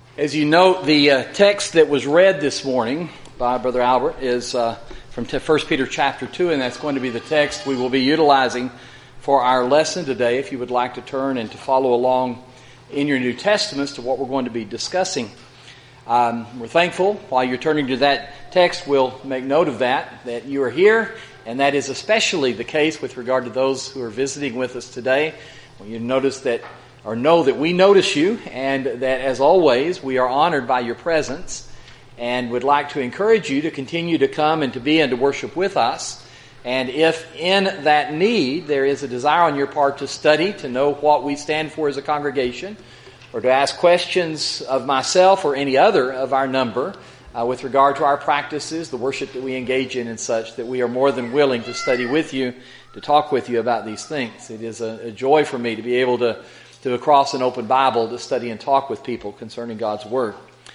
As you note, the text that was read this morning by Brother Albert is from 1 Peter chapter 2, and that's going to be the text we will be utilizing for our lesson today. If you would like to turn and to follow along in your New Testaments to what we're going to be discussing. We're thankful, while you're turning to that text, we'll make note of that you are here, and that is especially the case with regard to those who are visiting with us today. Well, you notice that, or know that we notice you, and that as always, we are honored by your presence, and would like to encourage you to continue to come and to be and to worship with us. And if in that need there is a desire on your part to study, to know what we stand for as a congregation, or to ask questions of myself or any other of our number with regard to our practices, the worship that we engage in and such, that we are more than willing to study with you, to talk with you about these things. It is a joy for me to be able to across an open Bible to study and talk with people concerning God's Word.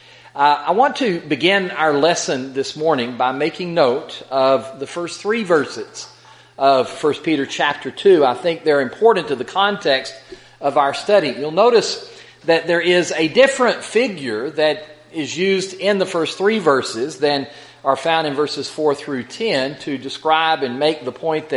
I want to begin our lesson this morning by making note of the first three verses of 1 Peter chapter 2. I think they're important to the context of our study. You'll notice that there is a different figure that is used in the first three verses than are found in verses 4 through 10 to describe and make the point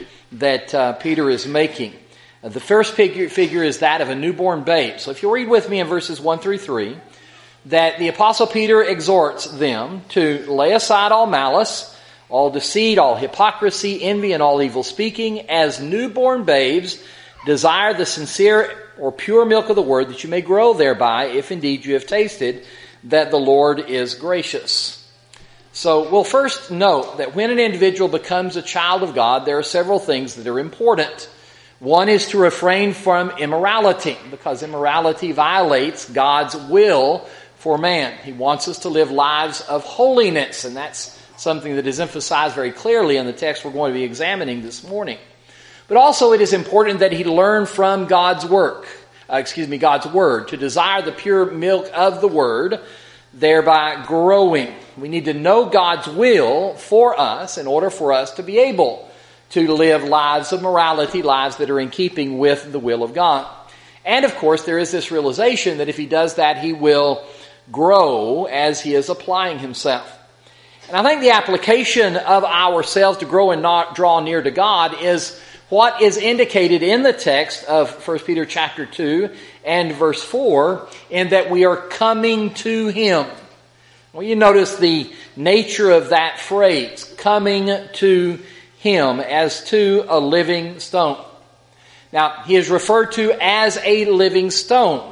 that Peter is making. The first figure is that of a newborn babe. So if you'll read with me in verses 1 through 3, that the Apostle Peter exhorts them to lay aside all malice, all deceit, all hypocrisy, envy, and all evil speaking. As newborn babes, desire the sincere or pure milk of the word, that you may grow thereby, if indeed you have tasted that the Lord is gracious. So we'll first note that when an individual becomes a child of God, there are several things that are important. One is to refrain from immorality, because immorality violates God's will for man. He wants us to live lives of holiness, and that's something that is emphasized very clearly in the text we're going to be examining this morning. But also it is important that he learn from God's Word, to desire the pure milk of the Word, thereby growing. We need to know God's will for us in order for us to be able to live lives of morality, lives that are in keeping with the will of God. And of course, there is this realization that if he does that, he will grow as he is applying himself. And I think the application of ourselves to grow and not draw near to God is what is indicated in the text of 1 Peter chapter 2 and verse 4, in that we are coming to Him. Well, you notice the nature of that phrase, coming to Him, as to a living stone. Now, He is referred to as a living stone.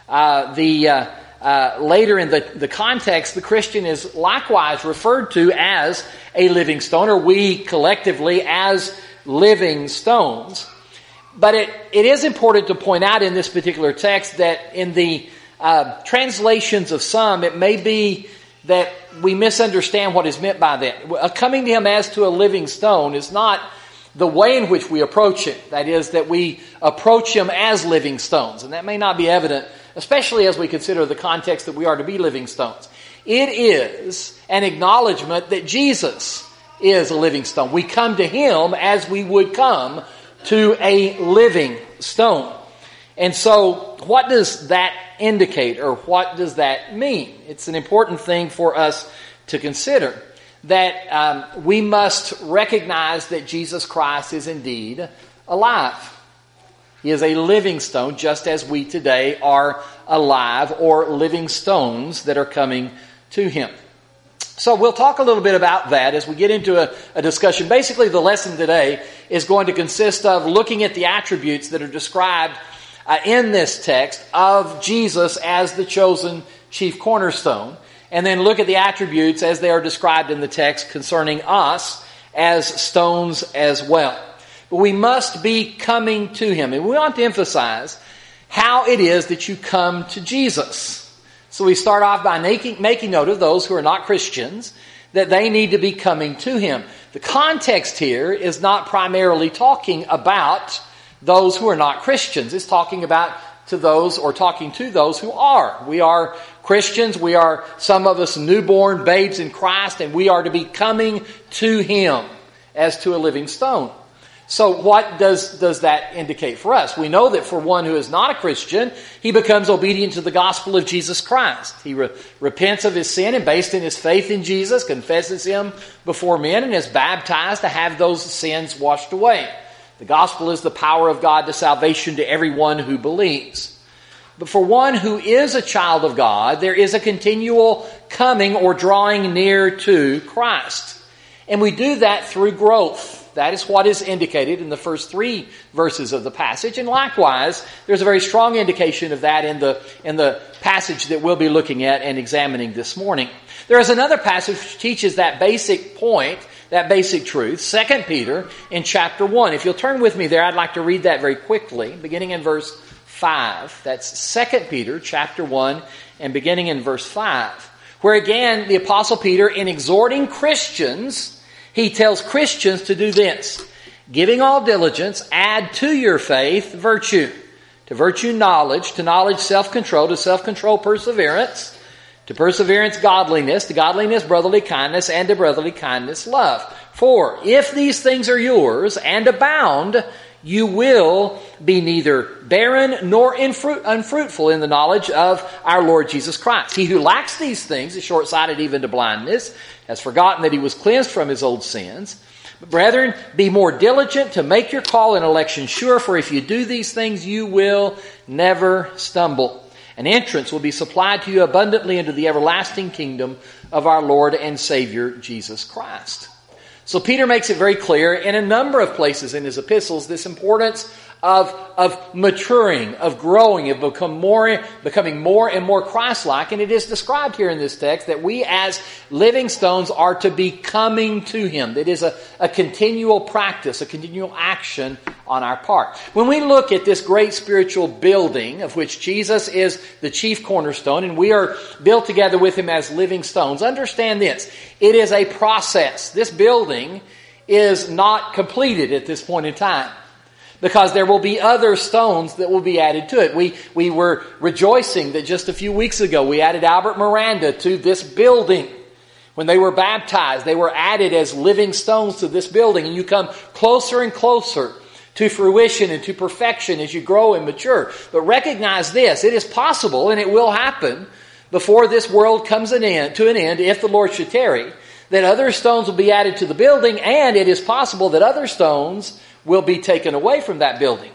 Later in the context, the Christian is likewise referred to as a living stone, or we collectively as living stones. But it is important to point out in this particular text that in the translations of some, it may be that we misunderstand what is meant by that. Coming to Him as to a living stone is not the way in which we approach it. That is, that we approach Him as living stones. And that may not be evident, especially as we consider the context that we are to be living stones. It is an acknowledgement that Jesus is a living stone. We come to Him as we would come to a living stone. And so, what does that indicate, or what does that mean? It's an important thing for us to consider, that we must recognize that Jesus Christ is indeed alive. He is a living stone, just as we today are alive, or living stones that are coming to Him. So we'll talk a little bit about that as we get into a discussion. Basically, the lesson today is going to consist of looking at the attributes that are described in this text of Jesus as the chosen chief cornerstone, and then look at the attributes as they are described in the text concerning us as stones as well. But we must be coming to Him, and we want to emphasize how it is that you come to Jesus. So we start off by making note of those who are not Christians, that they need to be coming to Him. The context here is not primarily talking about those who are not Christians. It's talking about to those who are. We are Christians. We are, some of us, newborn babes in Christ, and we are to be coming to Him as to a living stone. So what does that indicate for us? We know that for one who is not a Christian, he becomes obedient to the gospel of Jesus Christ. He repents of his sin and based in his faith in Jesus, confesses him before men and is baptized to have those sins washed away. The gospel is the power of God to salvation to everyone who believes. But for one who is a child of God, there is a continual coming or drawing near to Christ. And we do that through growth. That is what is indicated in the first 3 verses of the passage. And likewise, there's a very strong indication of that in the passage that we'll be looking at and examining this morning. There is another passage which teaches that basic point, that basic truth, 2 Peter in chapter 1. If you'll turn with me there, I'd like to read that very quickly, beginning in verse 5. That's 2 Peter chapter 1 and beginning in verse 5. Where again, the Apostle Peter, in exhorting Christians, he tells Christians to do this: giving all diligence, add to your faith virtue. To virtue knowledge, to knowledge self-control, to self-control perseverance, to perseverance godliness, to godliness brotherly kindness, and to brotherly kindness love. For if these things are yours and abound, you will be neither barren nor unfruitful in the knowledge of our Lord Jesus Christ. He who lacks these things is short-sighted even to blindness, has forgotten that he was cleansed from his old sins. But brethren, be more diligent to make your call and election sure, for if you do these things, you will never stumble. An entrance will be supplied to you abundantly into the everlasting kingdom of our Lord and Savior, Jesus Christ. So Peter makes it very clear in a number of places in his epistles this importance of maturing, of growing, of becoming more and more Christ-like. And it is described here in this text that we as living stones are to be coming to Him. It is a continual practice, a continual action on our part. When we look at this great spiritual building of which Jesus is the chief cornerstone and we are built together with Him as living stones, understand this: it is a process. This building is not completed at this point in time, because there will be other stones that will be added to it. We were rejoicing that just a few weeks ago we added Albert Miranda to this building. When they were baptized, they were added as living stones to this building. And you come closer and closer to fruition and to perfection as you grow and mature. But recognize this: it is possible, and it will happen before this world comes to an end, if the Lord should tarry, that other stones will be added to the building, and it is possible that other stones will be taken away from that building.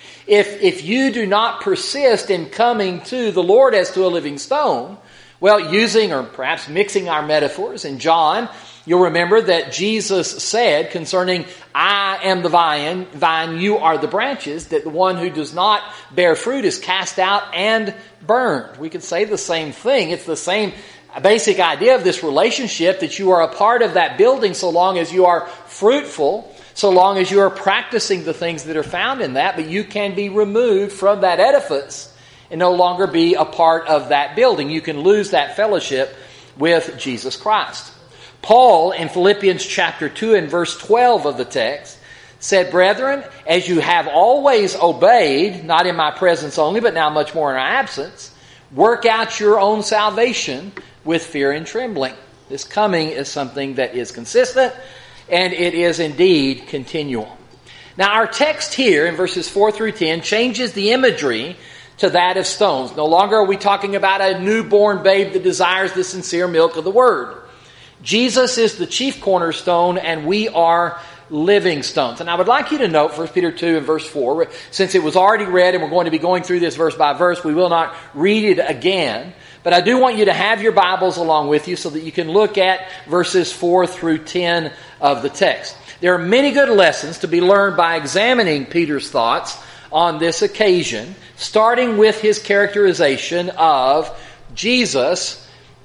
If you do not persist in coming to the Lord as to a living stone, well, using or perhaps mixing our metaphors, in John, you'll remember that Jesus said concerning, I am the vine, you are the branches, that the one who does not bear fruit is cast out and burned. We could say the same thing. It's the same basic idea of this relationship, that you are a part of that building so long as you are fruitful, so long as you are practicing the things that are found in that, but you can be removed from that edifice and no longer be a part of that building. You can lose that fellowship with Jesus Christ. Paul, in Philippians chapter 2 and verse 12 of the text, said, Brethren, as you have always obeyed, not in my presence only, but now much more in our absence, work out your own salvation with fear and trembling. This coming is something that is consistent, and it is indeed continual. Now our text here in verses 4 through 10 changes the imagery to that of stones. No longer are we talking about a newborn babe that desires the sincere milk of the Word. Jesus is the chief cornerstone, and we are living stones. And I would like you to note 1 Peter 2 and verse 4, since it was already read and we're going to be going through this verse by verse, we will not read it again. But I do want you to have your Bibles along with you so that you can look at verses 4 through 10 of the text. There are many good lessons to be learned by examining Peter's thoughts on this occasion, starting with his characterization of Jesus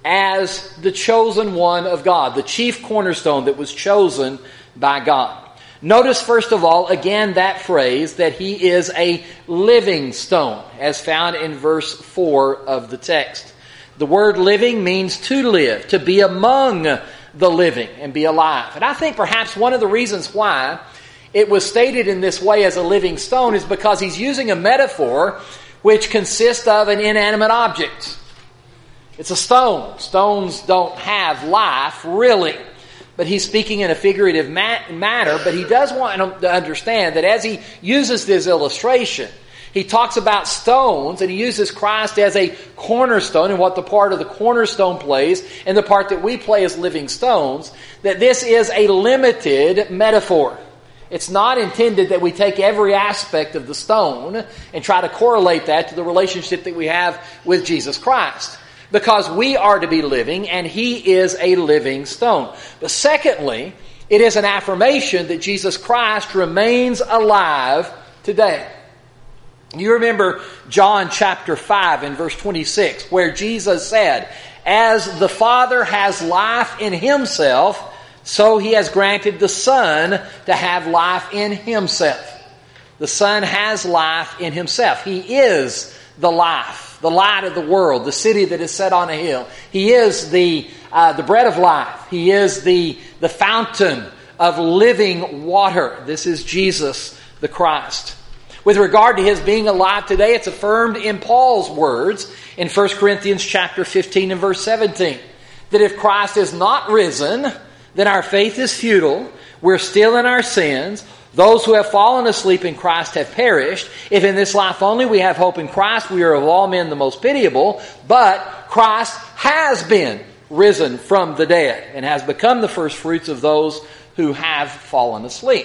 as the chosen one of God, the chief cornerstone that was chosen by God. Notice, first of all, again, that phrase that he is a living stone, as found in verse 4 of the text. The word living means to live, to be among the living and be alive. And I think perhaps one of the reasons why it was stated in this way as a living stone is because he's using a metaphor which consists of an inanimate object. It's a stone. Stones don't have life, really. but he's speaking in a figurative manner. But he does want them to understand that as he uses this illustration, he talks about stones, and he uses Christ as a cornerstone and what the part of the cornerstone plays and the part that we play as living stones, that this is a limited metaphor. It's not intended that we take every aspect of the stone and try to correlate that to the relationship that we have with Jesus Christ. Because we are to be living, and He is a living stone. But secondly, it is an affirmation that Jesus Christ remains alive today. You remember John chapter 5 and verse 26, where Jesus said, "As the Father has life in Himself, so He has granted the Son to have life in Himself." The Son has life in Himself. He is the life, the light of the world, the city that is set on a hill. He is the bread of life. He is the fountain of living water. This is Jesus the Christ. With regard to His being alive today, it's affirmed in Paul's words in 1 Corinthians chapter 15 and verse 17, that if Christ is not risen, then our faith is futile, we're still in our sins, those who have fallen asleep in Christ have perished. If in this life only we have hope in Christ, we are of all men the most pitiable, but Christ has been risen from the dead and has become the first fruits of those who have fallen asleep.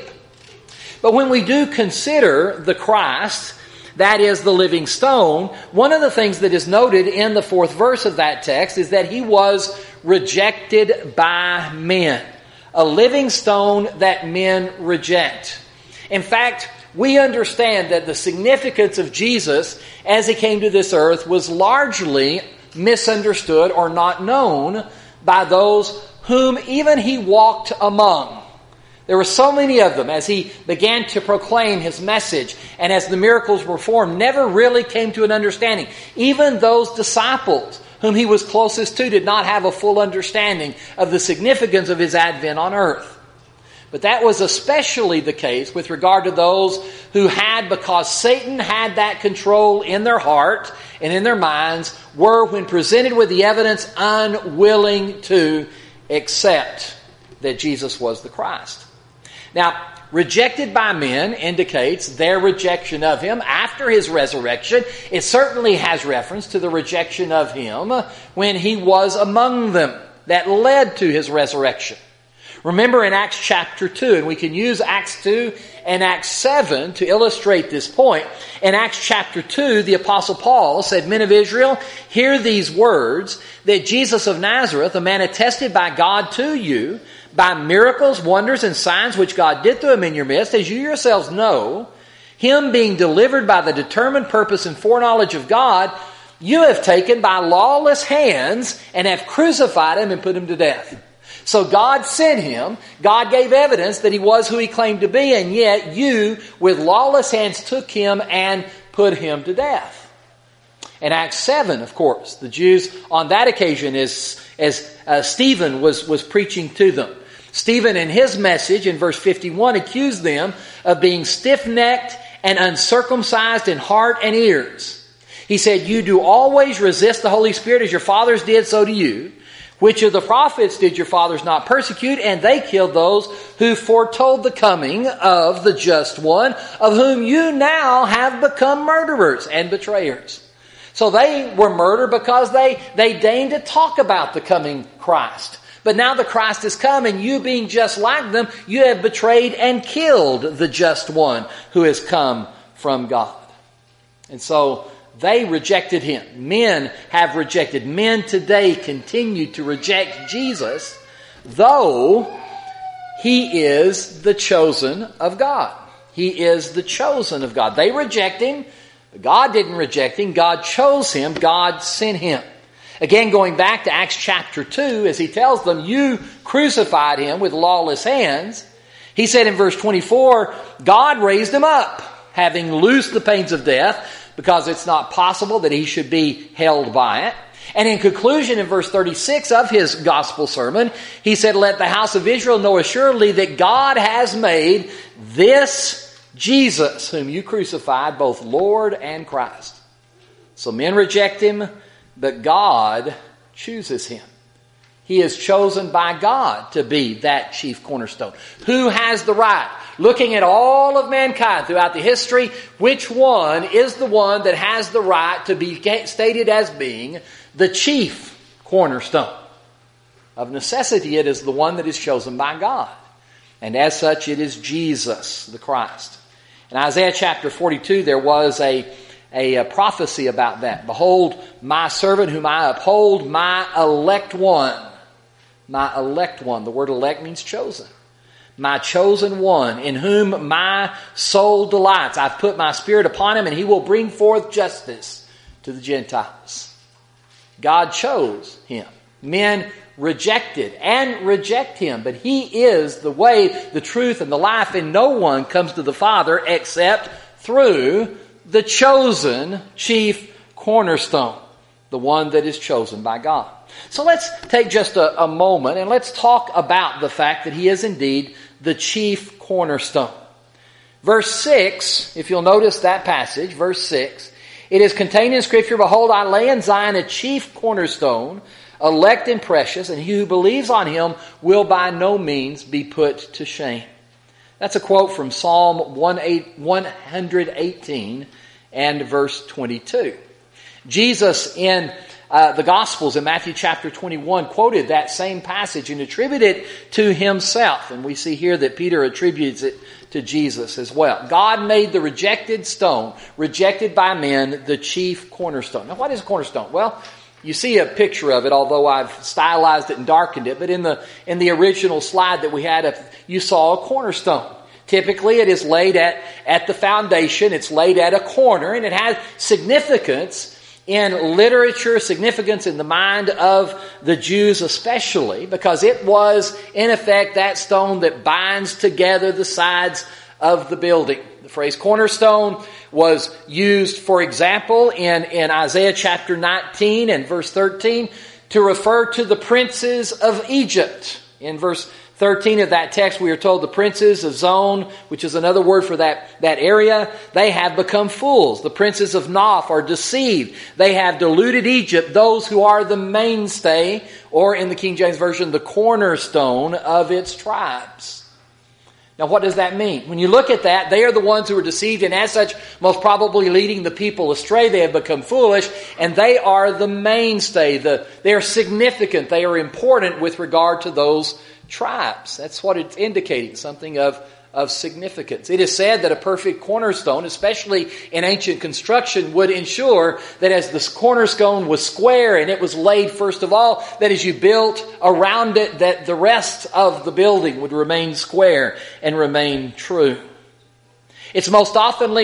But when we do consider the Christ, that is the living stone, one of the things that is noted in the 4th verse of that text is that He was rejected by men. A living stone that men reject. In fact, we understand that the significance of Jesus as He came to this earth was largely misunderstood or not known by those whom even He walked among. There were so many of them as He began to proclaim His message and as the miracles were performed, never really came to an understanding. Even those disciples whom He was closest to did not have a full understanding of the significance of His advent on earth. But that was especially the case with regard to those who had, because Satan had that control in their heart and in their minds, were, when presented with the evidence, unwilling to accept that Jesus was the Christ. Now, rejected by men indicates their rejection of Him after His resurrection. It certainly has reference to the rejection of Him when He was among them that led to His resurrection. Remember in Acts chapter 2, and we can use Acts 2 and Acts 7 to illustrate this point. In Acts chapter 2, the Apostle Paul said, "Men of Israel, hear these words, that Jesus of Nazareth, a man attested by God to you, by miracles, wonders, and signs which God did through Him in your midst, as you yourselves know, Him being delivered by the determined purpose and foreknowledge of God, you have taken by lawless hands and have crucified Him and put Him to death." So God sent Him, God gave evidence that He was who He claimed to be, and yet you, with lawless hands, took Him and put Him to death. In Acts 7, of course, the Jews on that occasion, as Stephen was preaching to them, Stephen in his message in verse 51 accused them of being stiff-necked and uncircumcised in heart and ears. He said, "You do always resist the Holy Spirit as your fathers did, so do you. Which of the prophets did your fathers not persecute? And they killed those who foretold the coming of the just one, of whom you now have become murderers and betrayers." So they were murdered because they deigned to talk about the coming Christ. But now the Christ has come, and you, being just like them, you have betrayed and killed the just one who has come from God. And so they rejected Him. Men have rejected. Men today continue to reject Jesus, though He is the chosen of God. He is the chosen of God. They reject Him. God didn't reject Him. God chose Him. God sent Him. Again, going back to Acts chapter 2, as He tells them, you crucified Him with lawless hands. He said in verse 24, God raised Him up, having loosed the pains of death, because it's not possible that He should be held by it. And in conclusion, in verse 36 of His gospel sermon, He said, let the house of Israel know assuredly that God has made this Jesus, whom you crucified, both Lord and Christ. So men reject Him, but God chooses Him. He is chosen by God to be that chief cornerstone. Who has the right? Looking at all of mankind throughout the history, which one is the one that has the right to be stated as being the chief cornerstone? Of necessity, it is the one that is chosen by God. And as such, it is Jesus, the Christ. In Isaiah chapter 42, there was a prophecy about that. Behold, my servant whom I uphold, my elect one. My elect one. The word elect means chosen. My chosen one, in whom my soul delights. I've put my spirit upon him, and he will bring forth justice to the Gentiles. God chose him. Men rejected and reject him, but he is the way, the truth, and the life, and no one comes to the Father except through the chosen chief cornerstone, the one that is chosen by God. So let's take just a moment and let's talk about the fact that he is indeed the chief cornerstone. Verse 6, if you'll notice that passage, verse 6, it is contained in Scripture, behold, I lay in Zion a chief cornerstone, elect and precious, and he who believes on him will by no means be put to shame. That's a quote from Psalm 118 and verse 22. Jesus in the Gospels in Matthew chapter 21 quoted that same passage and attributed it to himself. And we see here that Peter attributes it to Jesus as well. God made the rejected stone, rejected by men, the chief cornerstone. Now what is a cornerstone? Well, you see a picture of it, although I've stylized it and darkened it. But in the original slide that we had, you saw a cornerstone. Typically, it is laid at the foundation. It's laid at a corner, and it has significance in literature, significance in the mind of the Jews especially, because it was, in effect, that stone that binds together the sides of the building. The phrase cornerstone was used, for example, in Isaiah chapter 19 and verse 13 to refer to the princes of Egypt. In verse 13 of that text, we are told the princes of Zon, which is another word for that area, they have become fools. The princes of Noph are deceived. They have deluded Egypt, those who are the mainstay, or in the King James Version, the cornerstone of its tribes. Now, what does that mean? When you look at that, they are the ones who are deceived, and as such, most probably leading the people astray. They have become foolish, and they are the mainstay. They are significant. They are important with regard to those tribes. That's what it's indicating, something of significance. It is said that a perfect cornerstone, especially in ancient construction, would ensure that as the cornerstone was square and it was laid first of all, that as you built around it, that the rest of the building would remain square and remain true. It's most often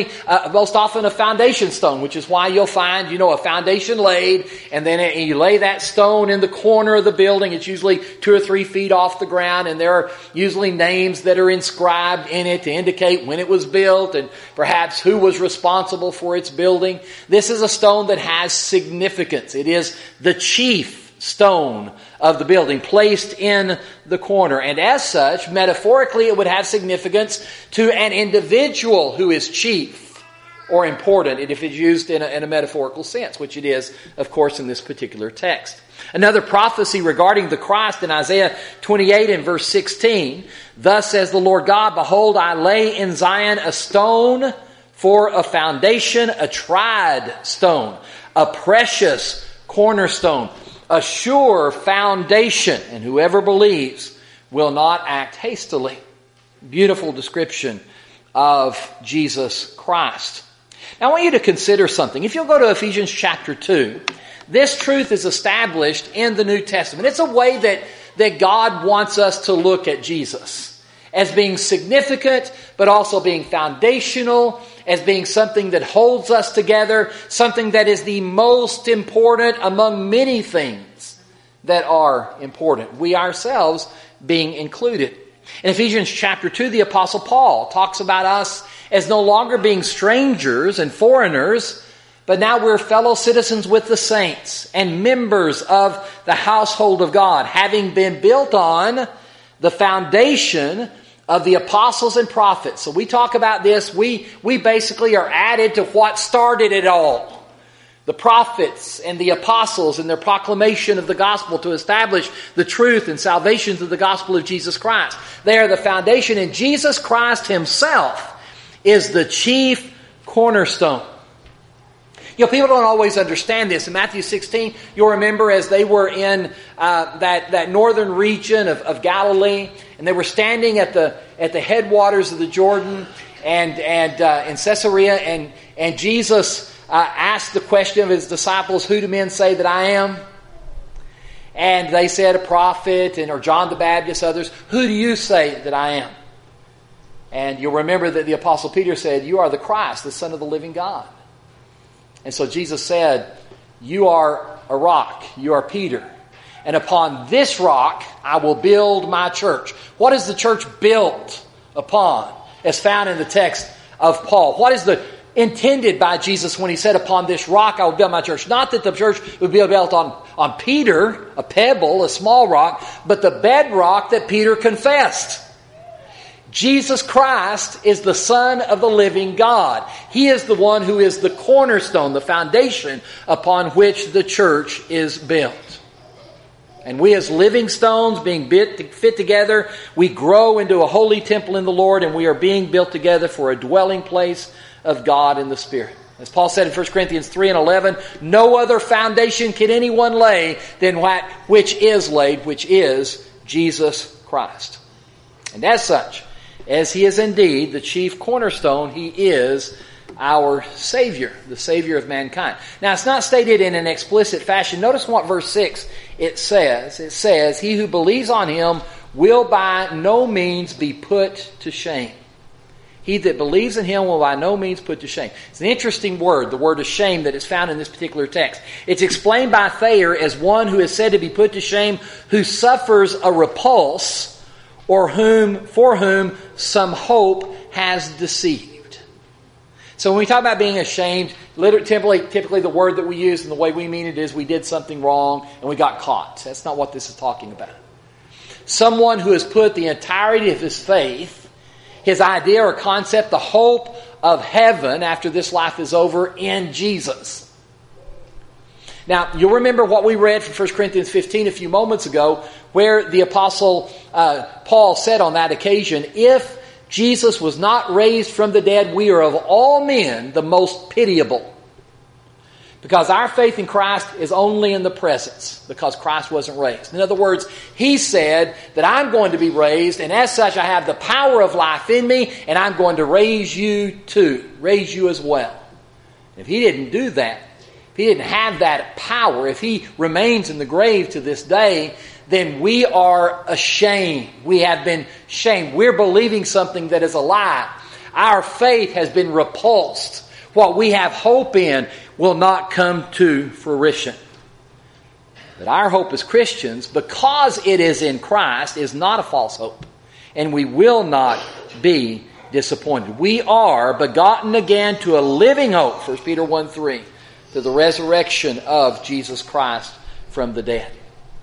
a foundation stone, which is why you'll find, a foundation laid, and then you lay that stone in the corner of the building. It's usually 2 or 3 feet off the ground, and there are usually names that are inscribed in it to indicate when it was built and perhaps who was responsible for its building. This is a stone that has significance. It is the chief stone of the building, placed in the corner. And as such, metaphorically, it would have significance to an individual who is chief or important, if it's used in a metaphorical sense, which it is, of course, in this particular text. Another prophecy regarding the Christ in Isaiah 28 and verse 16, thus says the Lord God, behold, I lay in Zion a stone for a foundation, a tried stone, a precious cornerstone, a sure foundation, and whoever believes will not act hastily. Beautiful description of Jesus Christ. Now I want you to consider something. If you'll go to Ephesians chapter 2, this truth is established in the New Testament. It's a way that God wants us to look at Jesus as being significant, but also being foundational, as being something that holds us together, something that is the most important among many things that are important, we ourselves being included. In Ephesians chapter 2, the Apostle Paul talks about us as no longer being strangers and foreigners, but now we're fellow citizens with the saints and members of the household of God, having been built on the foundation of the apostles and prophets. So we talk about this. We basically are added to what started it all. the prophets and the apostles in their proclamation of the gospel to establish the truth and salvation through the gospel of Jesus Christ. They are the foundation, and Jesus Christ Himself is the chief cornerstone. You know, people don't always understand this. In Matthew 16, you'll remember as they were in that northern region of Galilee, and they were standing at the headwaters of the Jordan and in Caesarea, and Jesus asked the question of His disciples, "Who do men say that I am?" And they said, "A prophet," or John the Baptist, others. "Who do you say that I am?" And you'll remember that the Apostle Peter said, "You are the Christ, the Son of the living God." And so Jesus said, "You are a rock. You are Peter. And upon this rock I will build my church." What is the church built upon? As found in the text of Paul. What is the intended by Jesus when He said, "Upon this rock I will build my church"? Not that the church would be built on Peter, a pebble, a small rock, but the bedrock that Peter confessed. Jesus Christ is the Son of the living God. He is the one who is the cornerstone, the foundation upon which the church is built. And we as living stones being fit together, we grow into a holy temple in the Lord, and we are being built together for a dwelling place of God in the Spirit. As Paul said in 1 Corinthians 3:11, "No other foundation can anyone lay than that which is laid, which is Jesus Christ." And as such, as He is indeed the chief cornerstone, He is our Savior, the Savior of mankind. Now, it's not stated in an explicit fashion. Notice what verse 6 it says. It says, "He who believes on Him will by no means be put to shame." He that believes in Him will by no means put to shame. It's an interesting word, the word of shame, that is found in this particular text. It's explained by Thayer as one who is said to be put to shame who suffers a repulse, or for whom some hope has deceived. So when we talk about being ashamed, typically the word that we use and the way we mean it is we did something wrong and we got caught. That's not what this is talking about. Someone who has put the entirety of his faith, his idea or concept, the hope of heaven after this life is over, in Jesus. Now, you'll remember what we read from 1 Corinthians 15 a few moments ago, where the Apostle Paul said on that occasion, "If Jesus was not raised from the dead, we are of all men the most pitiable." Because our faith in Christ is only in the presence, because Christ wasn't raised. In other words, He said that I'm going to be raised, and as such I have the power of life in me, and I'm going to raise you too, raise you as well. If He didn't do that, if He didn't have that power, if He remains in the grave to this day, then we are ashamed. We have been shamed. We're believing something that is a lie. Our faith has been repulsed. What we have hope in will not come to fruition. But our hope as Christians, because it is in Christ, is not a false hope. And we will not be disappointed. We are begotten again to a living hope, 1 Peter 1:3, to the resurrection of Jesus Christ from the dead.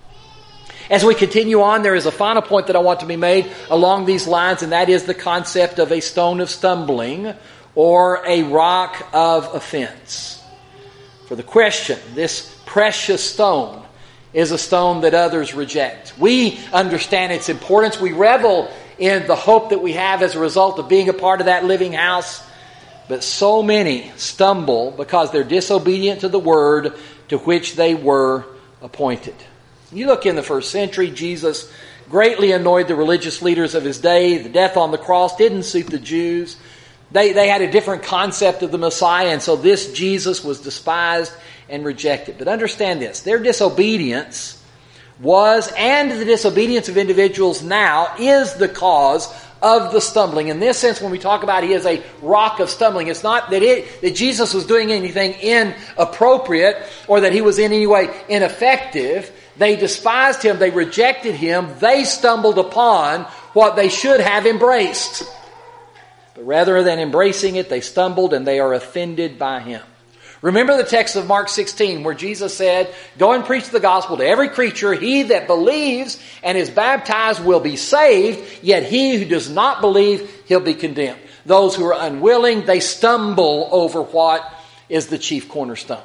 As we continue on, there is a final point that I want to be made along these lines, and that is the concept of a stone of stumbling or a rock of offense. For the Christian, this precious stone is a stone that others reject. We understand its importance. We revel in the hope that we have as a result of being a part of that living house. But so many stumble because they're disobedient to the word to which they were appointed. You look in the first century, Jesus greatly annoyed the religious leaders of His day. The death on the cross didn't suit the Jews. They had a different concept of the Messiah, and so this Jesus was despised and rejected. But understand this, their disobedience was, and the disobedience of individuals now, is the cause of the stumbling. In this sense, when we talk about He is a rock of stumbling, it's not that Jesus was doing anything inappropriate or that He was in any way ineffective. They despised Him, they rejected Him, they stumbled upon what they should have embraced. But rather than embracing it, they stumbled and they are offended by Him. Remember the text of Mark 16 where Jesus said, "Go and preach the gospel to every creature. He that believes and is baptized will be saved, yet he who does not believe, he'll be condemned." Those who are unwilling, they stumble over what is the chief cornerstone.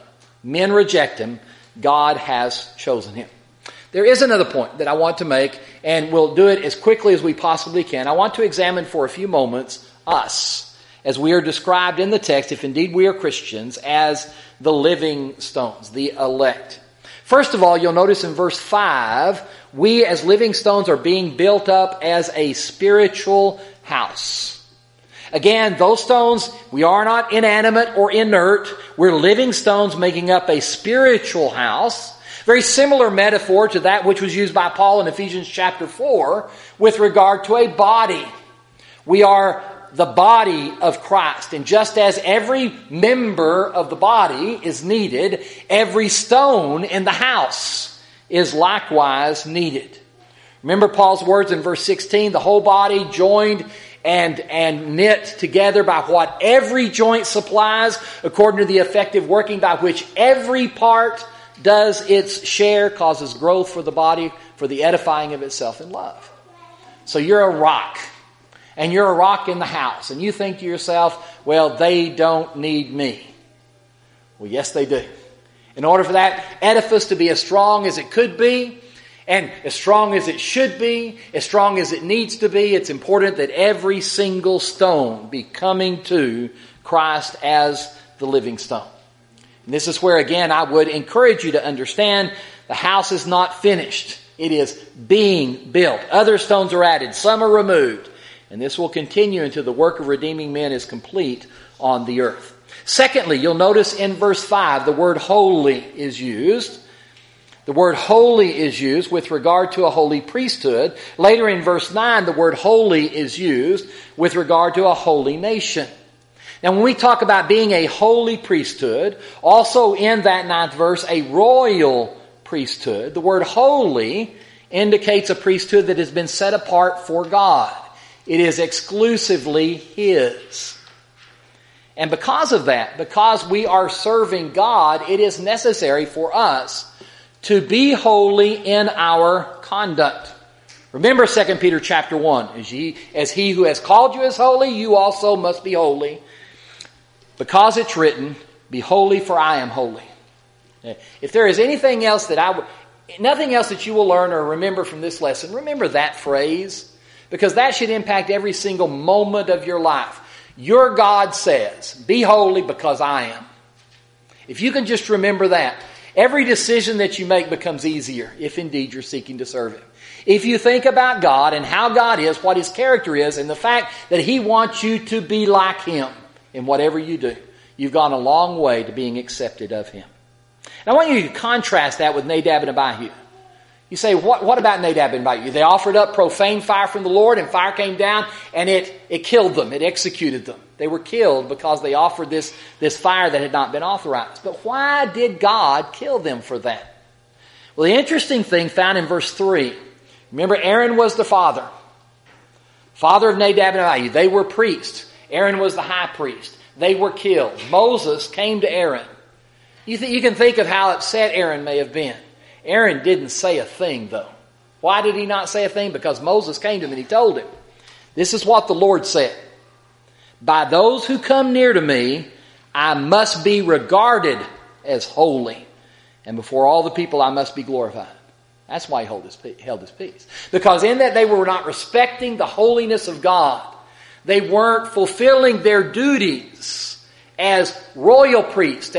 Men reject him. God has chosen him. There is another point that I want to make, and we'll do it as quickly as we possibly can. I want to examine for a few moments us, as we are described in the text, if indeed we are Christians, as the living stones, the elect. First of all, you'll notice in verse 5, we as living stones are being built up as a spiritual house. Again, those stones, we are not inanimate or inert. We're living stones making up a spiritual house. Very similar metaphor to that which was used by Paul in Ephesians chapter 4 with regard to a body. We are the body of Christ. And just as every member of the body is needed, every stone in the house is likewise needed. Remember Paul's words in verse 16, the whole body joined and knit together by what every joint supplies, according to the effective working by which every part does its share, causes growth for the body, for the edifying of itself in love. So you're a rock, and you're a rock in the house, and you think to yourself, well, they don't need me. Well, yes, they do. In order for that edifice to be as strong as it could be, and as strong as it should be, as strong as it needs to be, it's important that every single stone be coming to Christ as the living stone. And this is where, again, I would encourage you to understand the house is not finished. It is being built. Other stones are added. Some are removed. And this will continue until the work of redeeming men is complete on the earth. Secondly, you'll notice in verse 5, the word holy is used. The word holy is used with regard to a holy priesthood. Later in verse 9, the word holy is used with regard to a holy nation. Now, when we talk about being a holy priesthood, also in that 9th verse, a royal priesthood, the word holy indicates a priesthood that has been set apart for God. It is exclusively His. And because of that, because we are serving God, it is necessary for us to be holy in our conduct. Remember 2 Peter chapter 1, as he who has called you is holy, you also must be holy. Because it's written, be holy for I am holy. If there is anything else nothing else that you will learn or remember from this lesson, remember that phrase, because that should impact every single moment of your life. Your God says, be holy because I am. If you can just remember that, every decision that you make becomes easier if indeed you're seeking to serve Him. If you think about God and how God is, what His character is, and the fact that He wants you to be like Him in whatever you do, you've gone a long way to being accepted of Him. And I want you to contrast that with Nadab and Abihu. You say, what about Nadab and Abihu? They offered up profane fire from the Lord, and fire came down, and it killed them. It executed them. They were killed because they offered this fire that had not been authorized. But why did God kill them for that? Well, the interesting thing found in verse 3. Remember, Aaron was the father of Nadab and Abihu. They were priests. Aaron was the high priest. They were killed. Moses came to Aaron. You can think of how upset Aaron may have been. Aaron didn't say a thing, though. Why did he not say a thing? Because Moses came to him and he told him, this is what the Lord said. By those who come near to me, I must be regarded as holy. And before all the people, I must be glorified. That's why he held his peace. Because in that they were not respecting the holiness of God. They weren't fulfilling their duties as royal priests,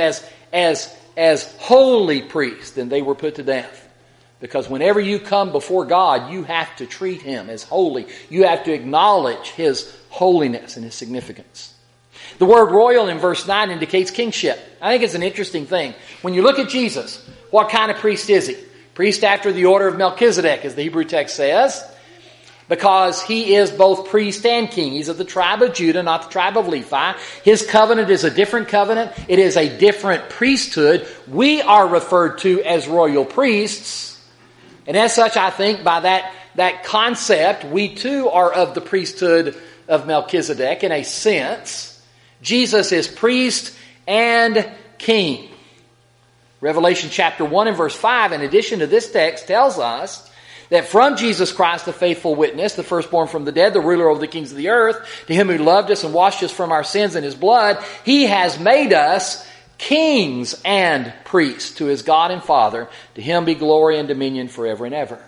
as holy priests, then they were put to death. Because whenever you come before God, you have to treat Him as holy. You have to acknowledge His holiness and His significance. The word royal in verse 9 indicates kingship. I think it's an interesting thing. When you look at Jesus, what kind of priest is He? Priest after the order of Melchizedek, as the Hebrew text says. Because He is both priest and king. He's of the tribe of Judah, not the tribe of Levi. His covenant is a different covenant. It is a different priesthood. We are referred to as royal priests. And as such, I think by that concept, we too are of the priesthood of Melchizedek in a sense. Jesus is priest and king. Revelation chapter 1 and verse 5, in addition to this text, tells us that from Jesus Christ, the faithful witness, the firstborn from the dead, the ruler over the kings of the earth, to Him who loved us and washed us from our sins in His blood, He has made us kings and priests to his God and Father. To him be glory and dominion forever and ever.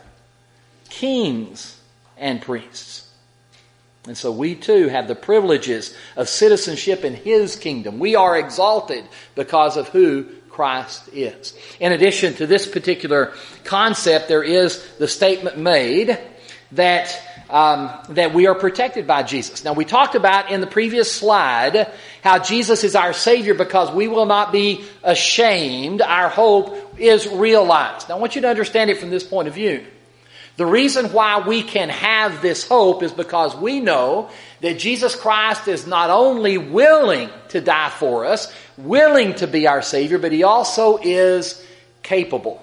Kings and priests. And so we too have the privileges of citizenship in his kingdom. We are exalted because of who Christ is. In addition to this particular concept, there is the statement made that we are protected by Jesus. Now, we talked about in the previous slide how Jesus is our Savior because we will not be ashamed. Our hope is realized. Now, I want you to understand it from this point of view. The reason why we can have this hope is because we know that Jesus Christ is not only willing to die for us, willing to be our Savior, but He also is capable.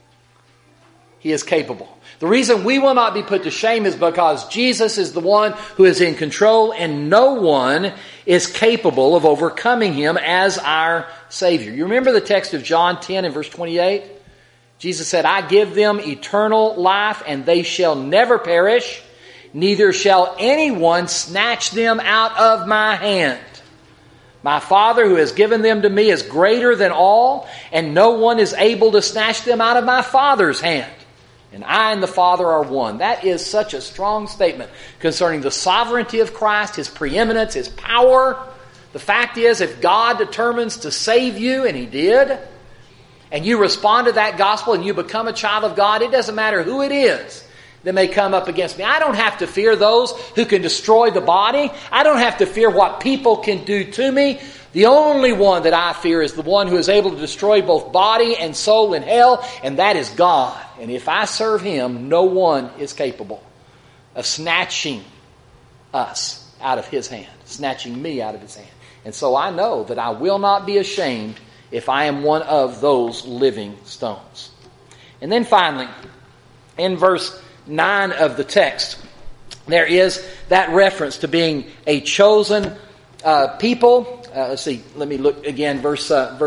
He is capable. The reason we will not be put to shame is because Jesus is the one who is in control and no one is capable of overcoming Him as our Savior. You remember the text of John 10 and verse 28? Jesus said, I give them eternal life and they shall never perish, neither shall anyone snatch them out of my hand. My Father who has given them to me is greater than all, and no one is able to snatch them out of my Father's hand. And I and the Father are one. That is such a strong statement concerning the sovereignty of Christ, His preeminence, His power. The fact is, if God determines to save you, and He did, and you respond to that gospel and you become a child of God, it doesn't matter who it is that may come up against me. I don't have to fear those who can destroy the body. I don't have to fear what people can do to me. The only one that I fear is the one who is able to destroy both body and soul in hell, and that is God. And if I serve Him, no one is capable of snatching us out of His hand, snatching me out of His hand. And so I know that I will not be ashamed if I am one of those living stones. And then finally, in verse 9 of the text, there is that reference to being a chosen people. Let's see, let me look again, verse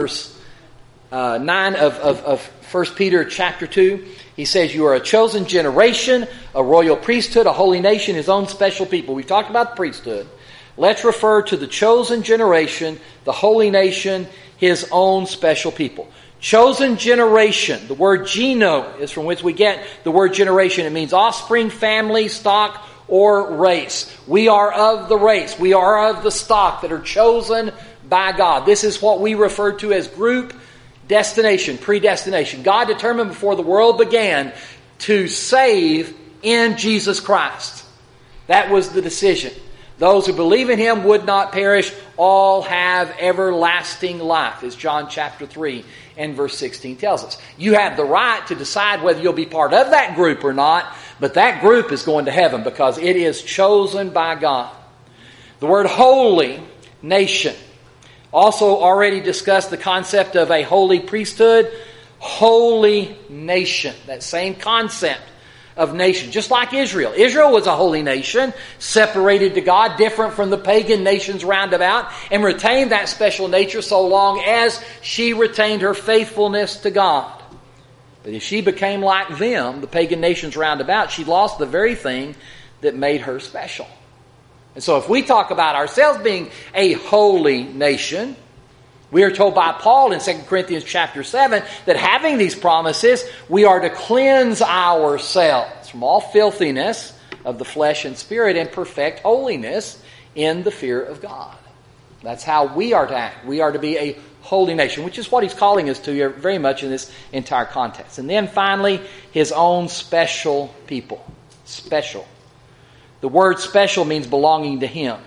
9 of 1 Peter chapter 2. He says, you are a chosen generation, a royal priesthood, a holy nation, His own special people. We've talked about the priesthood. Let's refer to the chosen generation, the holy nation, His own special people. Chosen generation. The word geno is from which we get the word generation. It means offspring, family, stock, or race. We are of the race. We are of the stock that are chosen by God. This is what we refer to as group destination, predestination. God determined before the world began to save in Jesus Christ. That was the decision. Those who believe in Him would not perish, all have everlasting life, as John chapter 3 and verse 16 tells us. You have the right to decide whether you'll be part of that group or not, but that group is going to heaven because it is chosen by God. The word holy nation also already discussed the concept of a holy priesthood, holy nation. That same concept of nation. Just like Israel. Israel was a holy nation, separated to God, different from the pagan nations round about, and retained that special nature so long as she retained her faithfulness to God. But if she became like them, the pagan nations round about, she lost the very thing that made her special. And so if we talk about ourselves being a holy nation, we are told by Paul in 2 Corinthians chapter 7 that having these promises, we are to cleanse ourselves from all filthiness of the flesh and spirit and perfect holiness in the fear of God. That's how we are to act. We are to be a holy nation, which is what he's calling us to very much in this entire context. And then finally, His own special people. Special. The word special means belonging to Him.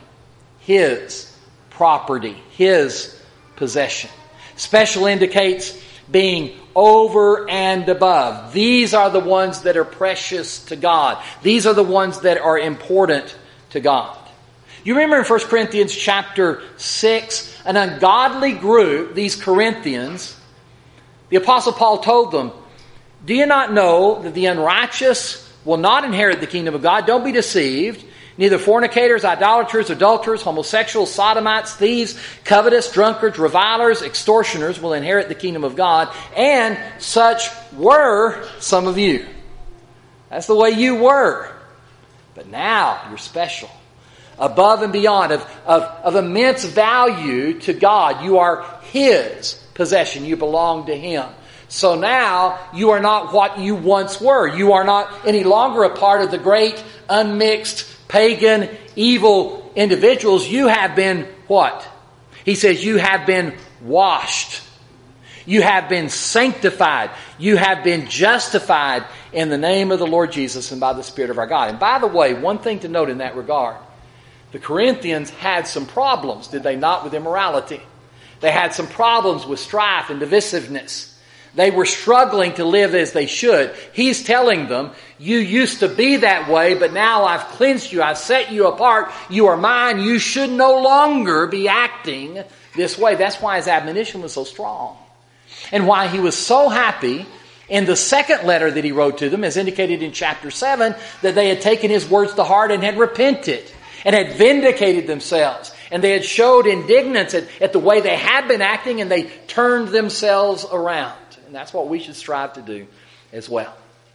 His property. His possession. Special indicates being over and above. These are the ones that are precious to God. These are the ones that are important to God. You remember in 1 Corinthians chapter 6, an ungodly group, these Corinthians, the Apostle Paul told them, do you not know that the unrighteous will not inherit the kingdom of God? Don't be deceived. Neither fornicators, idolaters, adulterers, homosexuals, sodomites, thieves, covetous, drunkards, revilers, extortioners will inherit the kingdom of God. And such were some of you. That's the way you were. But now you're special. Above and beyond, of immense value to God. You are His possession. You belong to Him. So now you are not what you once were. You are not any longer a part of the great, unmixed, pagan, evil individuals. You have been what? He says you have been washed. You have been sanctified. You have been justified in the name of the Lord Jesus and by the Spirit of our God. And by the way, one thing to note in that regard, the Corinthians had some problems, did they not, with immorality? They had some problems with strife and divisiveness. They were struggling to live as they should. He's telling them, you used to be that way, but now I've cleansed you. I've set you apart. You are mine. You should no longer be acting this way. That's why his admonition was so strong. And why he was so happy in the second letter that he wrote to them, as indicated in chapter 7, that they had taken his words to heart and had repented and had vindicated themselves. And they had showed indignance at the way they had been acting, and they turned themselves around. And that's what we should strive to do as well.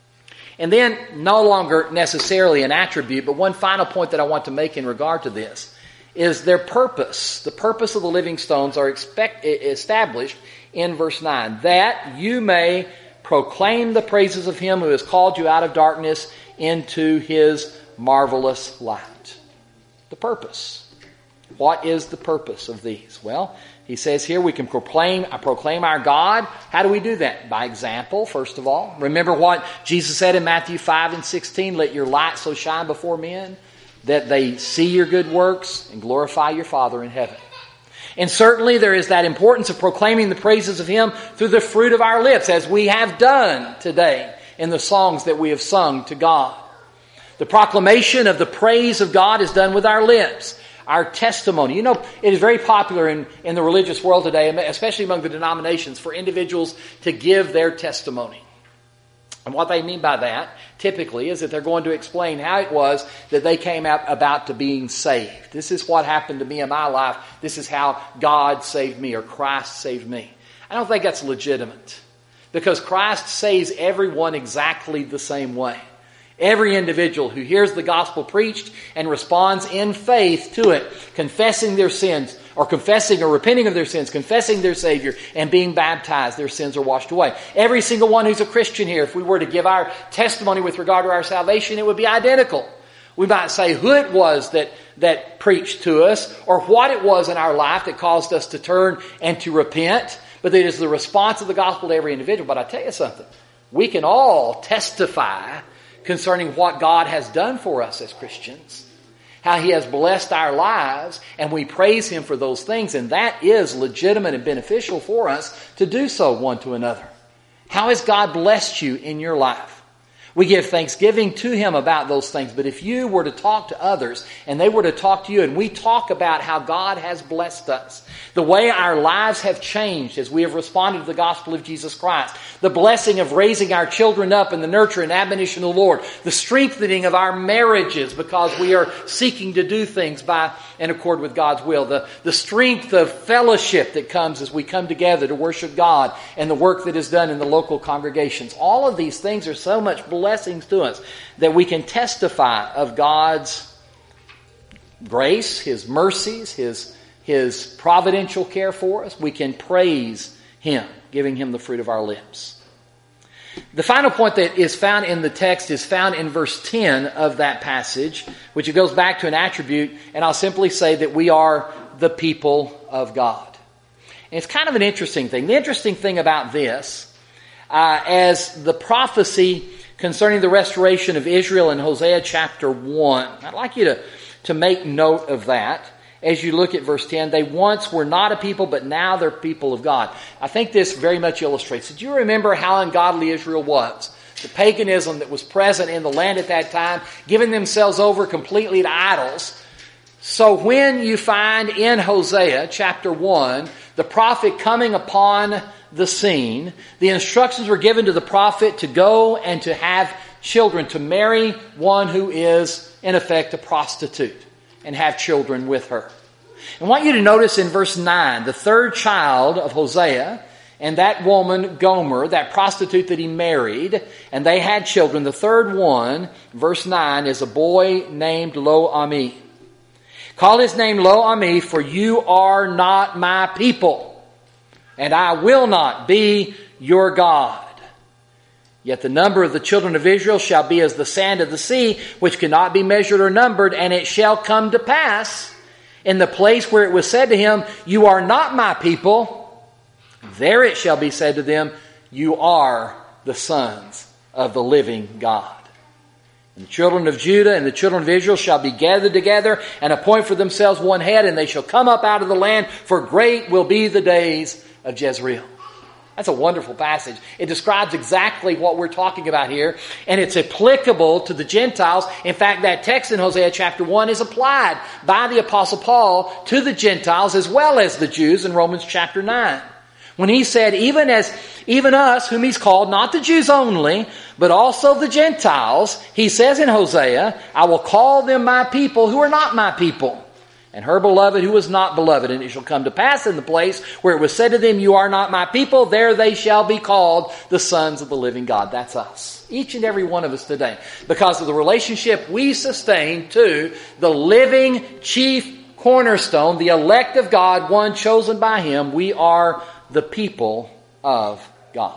And then, no longer necessarily an attribute, but one final point that I want to make in regard to this is their purpose. The purpose of the living stones are established in verse 9. That you may proclaim the praises of Him who has called you out of darkness into His marvelous light. The purpose. What is the purpose of these? Well, he says here we can proclaim our God. How do we do that? By example, first of all. Remember what Jesus said in Matthew 5:16, let your light so shine before men that they see your good works and glorify your Father in heaven. And certainly there is that importance of proclaiming the praises of Him through the fruit of our lips, as we have done today in the songs that we have sung to God. The proclamation of the praise of God is done with our lips. Our testimony. You know, it is very popular in the religious world today, especially among the denominations, for individuals to give their testimony. And what they mean by that, typically, is that they're going to explain how it was that they came about to being saved. This is what happened to me in my life. This is how God saved me, or Christ saved me. I don't think that's legitimate, because Christ saves everyone exactly the same way. Every individual who hears the gospel preached and responds in faith to it, confessing their sins, or confessing or repenting of their sins, confessing their Savior, and being baptized, their sins are washed away. Every single one who's a Christian here, if we were to give our testimony with regard to our salvation, it would be identical. We might say who it was that preached to us, or what it was in our life that caused us to turn and to repent, but it is the response of the gospel to every individual. But I tell you something, we can all testify concerning what God has done for us as Christians, how He has blessed our lives, and we praise Him for those things, and that is legitimate and beneficial for us to do so one to another. How has God blessed you in your life? We give thanksgiving to Him about those things, but if you were to talk to others, and they were to talk to you, and we talk about how God has blessed us, the way our lives have changed as we have responded to the gospel of Jesus Christ, the blessing of raising our children up in the nurture and admonition of the Lord, the strengthening of our marriages because we are seeking to do things in accord with God's will, the strength of fellowship that comes as we come together to worship God, and the work that is done in the local congregations. All of these things are so much blessings to us that we can testify of God's grace, His mercies, His providential care for us. We can praise Him, giving Him the fruit of our lips. The final point that is found in the text is found in verse 10 of that passage, which it goes back to an attribute, and I'll simply say that we are the people of God. And it's kind of an interesting thing. The interesting thing about this, as the prophecy concerning the restoration of Israel in Hosea chapter 1, I'd like you to make note of that. As you look at verse 10, they once were not a people, but now they're people of God. I think this very much illustrates. Did you remember how ungodly Israel was? The paganism that was present in the land at that time, giving themselves over completely to idols. So when you find in Hosea chapter 1, the prophet coming upon the scene, the instructions were given to the prophet to go and to have children, to marry one who is, in effect, a prostitute, and have children with her. I want you to notice in verse 9, the third child of Hosea, and that woman, Gomer, that prostitute that he married, and they had children. The third one, verse 9, is a boy named Lo-Ami. Call his name Lo-Ami, for you are not my people. and I will not be your God. Yet the number of the children of Israel shall be as the sand of the sea, which cannot be measured or numbered. And it shall come to pass in the place where it was said to him, you are not my people, there it shall be said to them, you are the sons of the living God. And the children of Judah and the children of Israel shall be gathered together and appoint for themselves one head, and they shall come up out of the land, for great will be the days of Jezreel. That's a wonderful passage. It describes exactly what we're talking about here, and it's applicable to the Gentiles. In fact, that text in Hosea chapter 1 is applied by the Apostle Paul to the Gentiles as well as the Jews in Romans chapter 9. When he said, even us, whom he's called, not the Jews only, but also the Gentiles, he says in Hosea, I will call them my people who are not my people, and her beloved who was not beloved. And it shall come to pass in the place where it was said to them, you are not my people, there they shall be called the sons of the living God. That's us. Each and every one of us today. Because of the relationship we sustain to the living chief cornerstone, the elect of God, one chosen by Him, we are the people of God.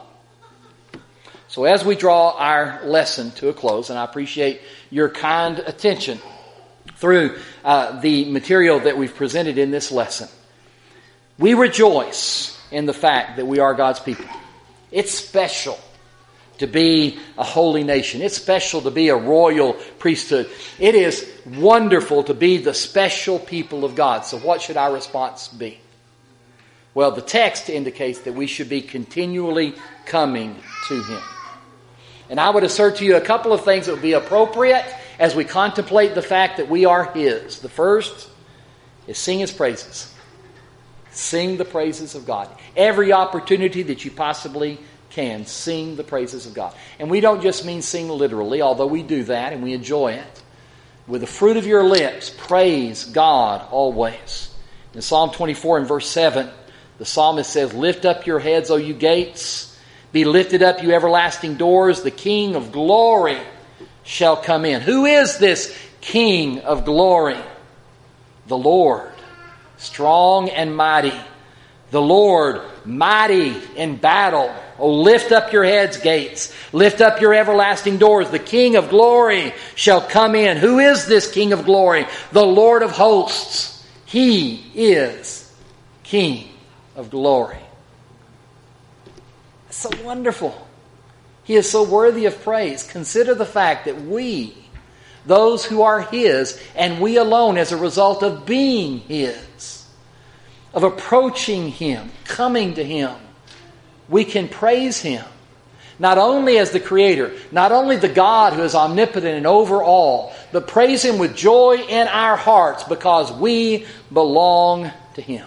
So as we draw our lesson to a close, and I appreciate your kind attention through the material that we've presented in this lesson, we rejoice in the fact that we are God's people. It's special to be a holy nation. It's special to be a royal priesthood. It is wonderful to be the special people of God. So what should our response be? Well, the text indicates that we should be continually coming to Him. And I would assert to you a couple of things that would be appropriate as we contemplate the fact that we are His. The first is sing His praises. Sing the praises of God. Every opportunity that you possibly can, sing the praises of God. And we don't just mean sing literally, although we do that and we enjoy it. With the fruit of your lips, praise God always. In Psalm 24 and verse 7, the psalmist says, lift up your heads, O you gates. Be lifted up, you everlasting doors. The King of glory shall come in. Who is this King of glory? The Lord, strong and mighty. The Lord, mighty in battle. Oh, lift up your heads, gates. Lift up your everlasting doors. The King of glory shall come in. Who is this King of glory? The Lord of hosts. He is King of glory. It's so wonderful. He is so worthy of praise. Consider the fact that we, those who are His, and we alone as a result of being His, of approaching Him, coming to Him, we can praise Him. Not only as the Creator, not only the God who is omnipotent and over all, but praise Him with joy in our hearts because we belong to Him.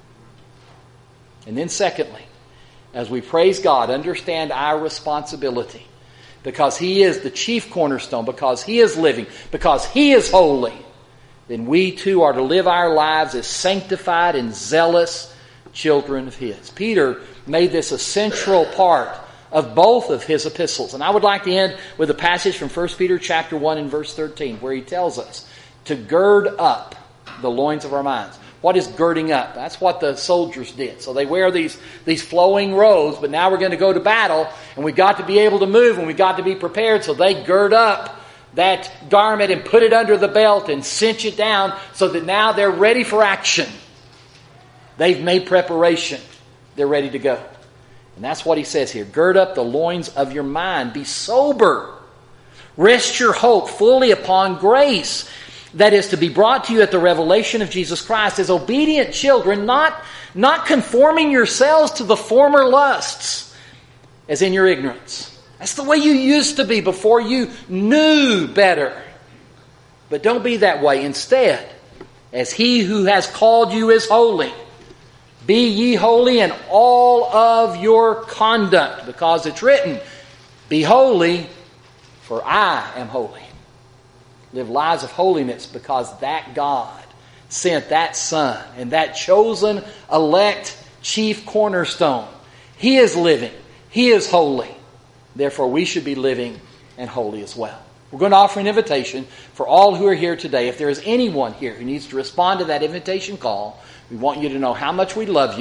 And then secondly, as we praise God, understand our responsibility. Because He is the chief cornerstone, because He is living, because He is holy, then we too are to live our lives as sanctified and zealous children of His. Peter made this a central part of both of his epistles. And I would like to end with a passage from 1 Peter chapter 1 and verse 13, where he tells us to gird up the loins of our minds. What is girding up? That's what the soldiers did. So they wear these flowing robes, but now we're going to go to battle, and we've got to be able to move, and we've got to be prepared. So they gird up that garment and put it under the belt and cinch it down so that now they're ready for action. They've made preparation. They're ready to go. And that's what he says here. Gird up the loins of your mind. Be sober. Rest your hope fully upon grace that is to be brought to you at the revelation of Jesus Christ as obedient children, not conforming yourselves to the former lusts as in your ignorance. That's the way you used to be before you knew better. But don't be that way. Instead, as He who has called you is holy, be ye holy in all of your conduct, because it's written, be holy, for I am holy. Live lives of holiness, because that God sent that Son and that chosen, elect, chief cornerstone. He is living. He is holy. Therefore, we should be living and holy as well. We're going to offer an invitation for all who are here today. If there is anyone here who needs to respond to that invitation call, we want you to know how much we love you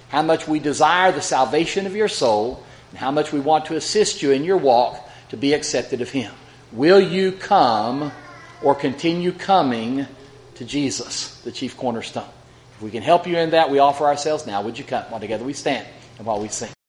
how much we desire the salvation of your soul, and how much we want to assist you in your walk to be accepted of Him. Will you come or continue coming to Jesus, the chief cornerstone? If we can help you in that, we offer ourselves now. Would you come while together we stand and while we sing?